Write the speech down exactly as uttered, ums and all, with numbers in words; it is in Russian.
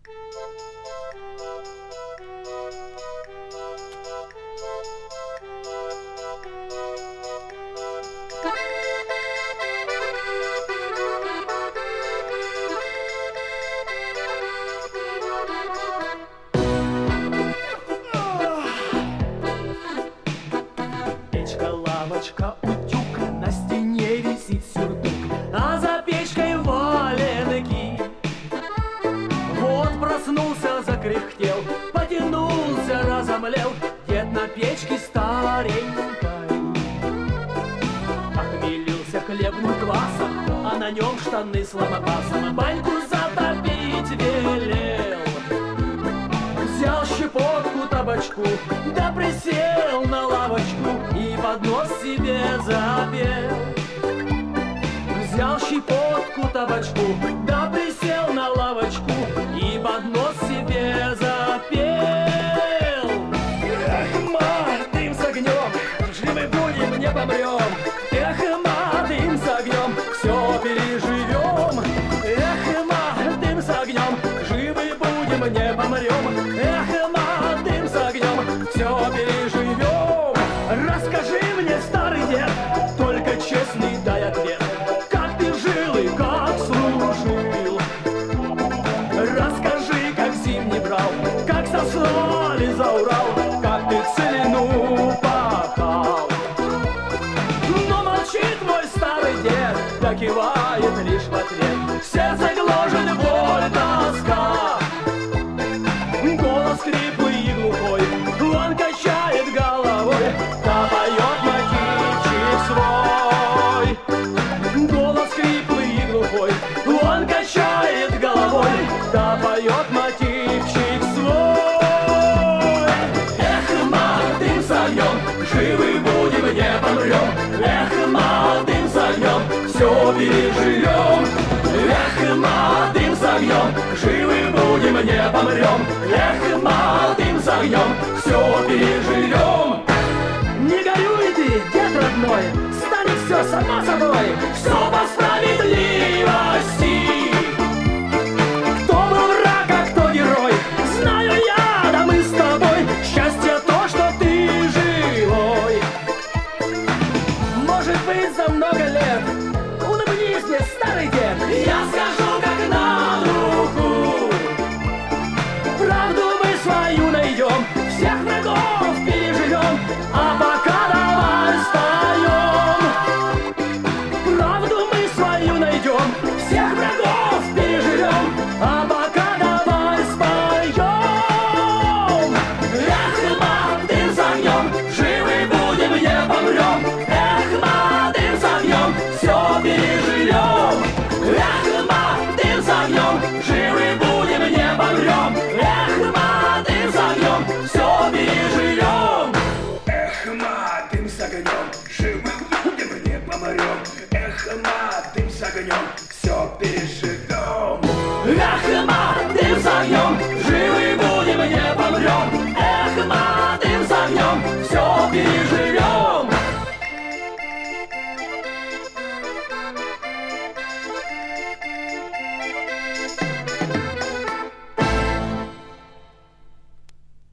Лавочка, утюг, на стене висит сюртук, а за печкой валенки. Вот проснулся, закряхтел, потянулся, разомлел дед на печке старенькой. Охмелился хлебным квасом, а на нем штаны с лампасом, баньку затопить велел. Взял щепотку табачку, да присел на лавочку и под нос себе запел. Взял щепотку табачку, да присел на лавочку и под нос себе запел. Эх, ма, дым с огнем, живы будем, не помрем. Эх, ма, дым с огнем, все переживем. Эх, ма, дым с огнем, живы будем, не помрем. Эх, ма, дым с огнем, все переживем. Расскажи мне, старый дед, только честный дай ответ, как ты жил и как служил. Расскажи, как зимний брал, как сослали за Урал, как ты целину пахал. Но молчит мой старый дед, да кивает лишь в ответ. Сердце гложет боль, тоска, голос хриплый и глухой, он качает головой, да поет мотивчик свой. Голос хриплый и глухой, он качает головой, да поет мотивчик свой. Эх, ма, дым с огнем, живы будем, не помрем. Эх, ма, дым с огнем, все переживем. Эх, ма, дым с огнем, живы будем, не помрем. Эх, ма, дым с огнем, все переживем. Не горюй ты, дед родной, станет все само собой, все по справедливости. Кто был враг, а кто герой, знаю я, да мы с тобой. Счастье то, что ты живой. Может быть, за много лет улыбнись мне, старый дед, я скажу, как на духу. Правду мы свою найдем, всех врагов переживем, а пока давай споем. Правду мы свою найдем, всех врагов переживем, а пока давай споем. Эх, ма, дым с огнем, живы будем, не помрем. Эх, ма, дым с огнем, все переживем. Эх, ма, дым с огнем, живы будем, не помрем. Эх, ма, дым с огнем, все переживем. Эх, ма, дым с огнем, живы будем, не помрем. Эх, ма, дым с огнем,